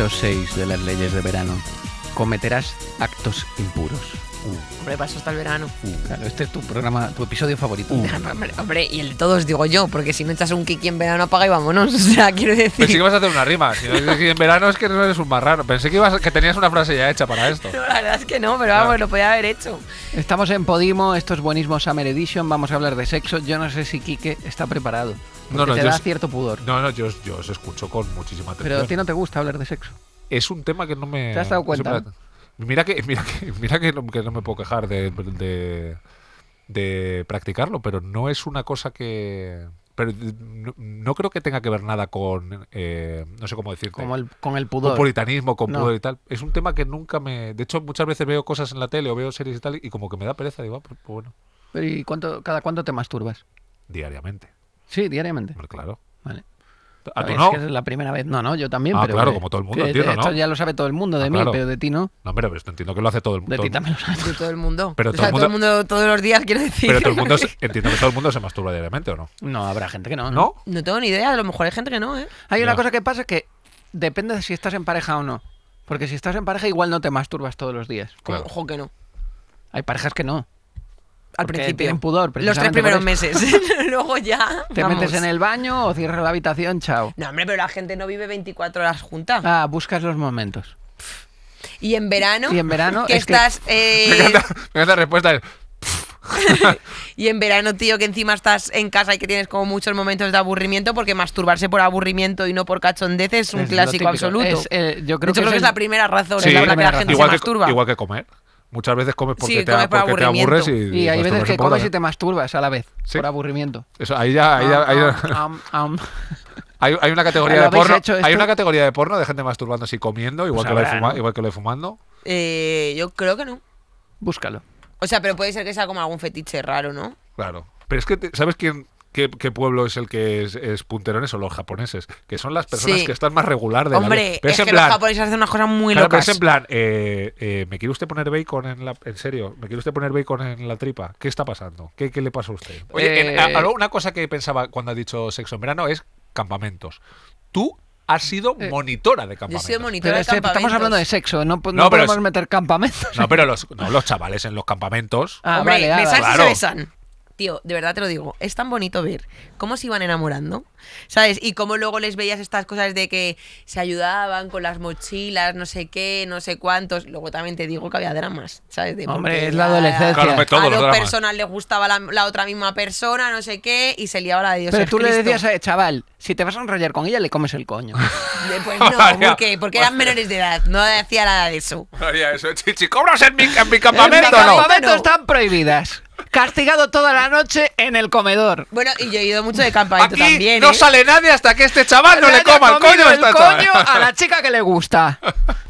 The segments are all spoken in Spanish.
número 6 de las leyes de verano. Cometerás actos impuros. Hombre, para eso está el verano. Claro, este es tu programa, tu episodio favorito. Hombre, y el de todos digo yo, porque si no echas un kiki en verano apaga y vámonos. O sea, quiero decir. Pensé que ibas a hacer una rima. Si no dices que en verano es que no eres un marrano. Pensé que tenías una frase ya hecha para esto. No, la verdad es que no, pero vamos, lo podía haber hecho. Estamos en Podimo, esto es Buenismo Summer Edition, vamos a hablar de sexo. Yo no sé si Quique está preparado. Porque te da cierto pudor. No, yo os escucho con muchísima atención. Pero a ti no te gusta hablar de sexo. Es un tema que no me... ¿Te has dado cuenta? Mira que no me puedo quejar de practicarlo, pero no es una cosa que... Pero no creo que tenga que ver nada con... no sé cómo decirte. Con el pudor. Con puritanismo, con No. pudor y tal. Es un tema que nunca me... De hecho, muchas veces veo cosas en la tele o veo series y tal y como que me da pereza. Digo, pues bueno, Pero ¿y cada cuánto te masturbas? diariamente. Sí, diariamente. Hombre, claro. Vale. ¿A tú Es no? que es la primera vez. No, yo también. Ah, pero claro, como todo el mundo, entiendo, ¿no? Esto ya lo sabe todo el mundo de mí, claro. pero de ti no. No, pero esto entiendo que lo hace todo el mundo. De ti también lo sabes. De todo el mundo. Pero o sea, todo el mundo todos los días, quiero decir. Pero todo el mundo entiendo que todo el mundo se masturba diariamente, ¿o no? No, habrá gente que no. ¿No? No tengo ni idea, a lo mejor hay gente que no, ¿eh? Hay una Ya. cosa que pasa que depende de si estás en pareja o no. Porque si estás en pareja igual no te masturbas todos los días. Como, Claro. ojo que no. Hay parejas que no. Al Porque principio. tienen pudor, Los 3 precisamente primeros por eso. meses. Luego ya. Te vamos. metes en el baño o cierras la habitación, chao. No, hombre, pero la gente no vive 24 horas junta. Ah, buscas los momentos. Y en verano. Y en verano que es que- estás. Me encanta la respuesta. Es, Y en verano, tío, que encima estás en casa y que tienes como muchos momentos de aburrimiento, porque masturbarse por aburrimiento y no por cachondez es un Es lo clásico típico. absoluto. Yo de creo hecho, creo que es la primera razón Sí, en la que la primera gente igual se que, masturba. igual que comer. Muchas veces comes porque, Sí, comes por porque te aburres Y hay veces masturbas que un poco comes y también. te masturbas a la vez, Sí. por aburrimiento. Eso, ahí ya hay una categoría ¿Lo de habéis porno. hecho Hay esto? una categoría de porno de gente masturbándose y comiendo, igual, Pues que, lo de habrá, ¿no? igual que lo de fumando. Yo creo que no. Búscalo. O sea, pero puede ser que sea como algún fetiche raro, ¿no? Claro. Pero es que, ¿sabes qué pueblo es el que es puntero en eso? Los japoneses. Que son las personas Sí. que están más regular de la Hombre, vida. Pero es en que plan, los japoneses hacen unas cosas muy claro, pero locas. es en plan, ¿me quiere usted poner bacon en serio? ¿Me quiere usted poner bacon en la tripa? ¿Qué está pasando? ¿Qué le pasa a usted? Oye, una cosa que pensaba cuando ha dicho sexo en verano es campamentos. Tú has sido monitora de Yo he campamentos. sido monitora Pero de estamos campamentos. hablando de sexo, no pero podemos es- meter campamentos. No, pero los chavales en los campamentos. Ah, Hombre, vale, besarse claro. se besan. Tío, de verdad te lo digo, es tan bonito ver cómo se iban enamorando, ¿sabes? Y cómo luego les veías estas cosas de que se ayudaban con las mochilas, no sé qué, no sé cuántos. Luego también te digo que había dramas, ¿sabes? Hombre, porque es la adolescencia. Claro, hombre, todos a los dos dramas. personas les gustaba la otra misma persona, no sé qué, y se liaba la de Dios. Pero es tú le Cristo. decías, chaval, si te vas a enrollar con ella, le comes el coño. Pues no, ¿por qué? Porque eran menores de edad, no hacía nada de eso. Haría eso, chichi, ¿cobras en mi En campamento mi o no? campamento No. están prohibidas. Castigado toda la noche en el comedor. Bueno, y yo he ido mucho de campamento Aquí también, no ¿eh? sale nadie hasta que este chaval no le haya coma el comido coño a el esta coño chaval. a la chica que le gusta.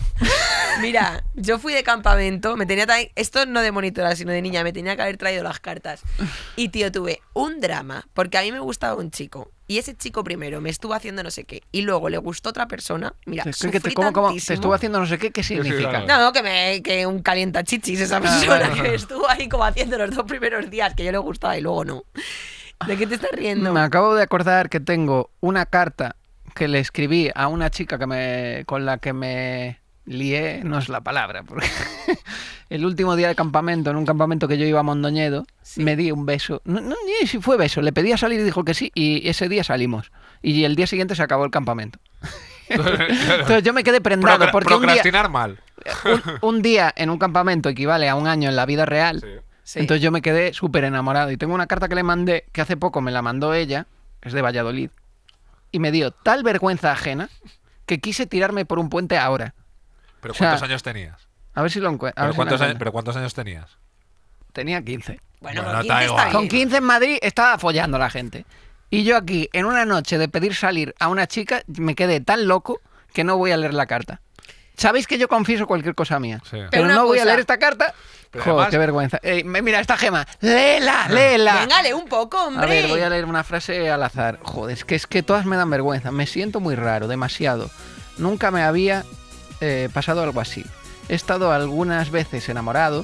Mira, yo fui de campamento, me tenía esto no de monitora, sino de niña, me tenía que haber traído las cartas. Y tío, tuve un drama, porque a mí me gustaba un chico, y ese chico primero me estuvo haciendo no sé qué, y luego le gustó otra persona, mira, ¿Cómo te tantísimo. estuvo haciendo no sé qué? ¿Qué significa? claro. No, que un calienta chichis esa persona, vale. que estuvo ahí como haciendo los 2 primeros días, que yo le gustaba y luego no. ¿De qué te estás riendo? Me acabo de acordar que tengo una carta que le escribí a una chica con la que me lié, no es la palabra, porque el último día de campamento, en un campamento que yo iba a Mondoñedo, Sí. me di un beso. No, ni si fue beso, le pedí a salir y dijo que sí, y ese día salimos. Y el día siguiente se acabó el campamento. Entonces yo me quedé prendado, porque un día, Procrastinar mal. un día en un campamento equivale a un año en la vida real. Sí. Sí. Entonces yo me quedé súper enamorado. Y tengo una carta que le mandé, que hace poco me la mandó ella, es de Valladolid, y me dio tal vergüenza ajena que quise tirarme por un puente ahora. ¿Pero O sea, cuántos años tenías? A ver si lo encuentro. ¿Pero cuántos años tenías? Tenía 15. Bueno, Bueno, con está 15 igual. está Con bien. 15 en Madrid estaba follando la gente. Y yo aquí, en una noche de pedir salir a una chica, me quedé tan loco que no voy a leer la carta. Sabéis que yo confieso cualquier cosa mía. Sí. Pero una no voy a cosa. leer esta carta. Pero Joder, además- qué vergüenza. Mira, esta Gema. Léela, léela. Venga, lee un poco, hombre. A ver, voy a leer una frase al azar. Joder, es que todas me dan vergüenza. Me siento muy raro, demasiado. Nunca me había pasado algo así. He estado algunas veces enamorado,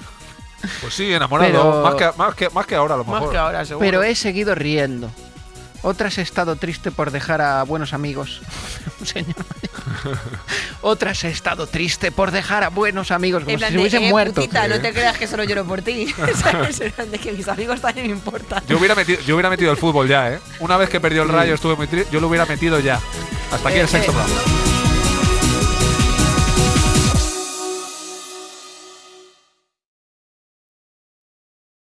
Pues sí, enamorado. Pero- Más que ahora, a lo mejor. Más que ahora, seguro. pero he seguido riendo. Otras he estado triste por dejar a buenos amigos. Un señor mayor. Otras he estado triste por dejar a buenos amigos. Como En plan si se hubiesen muerto. putita, no te creas que solo lloro por ti. ¿Sabes? En plan de que mis amigos también me importan. Yo hubiera metido el fútbol ya, ¿eh? Una vez que perdió el Rayo estuve muy triste, yo lo hubiera metido ya. Hasta aquí el sexto programa.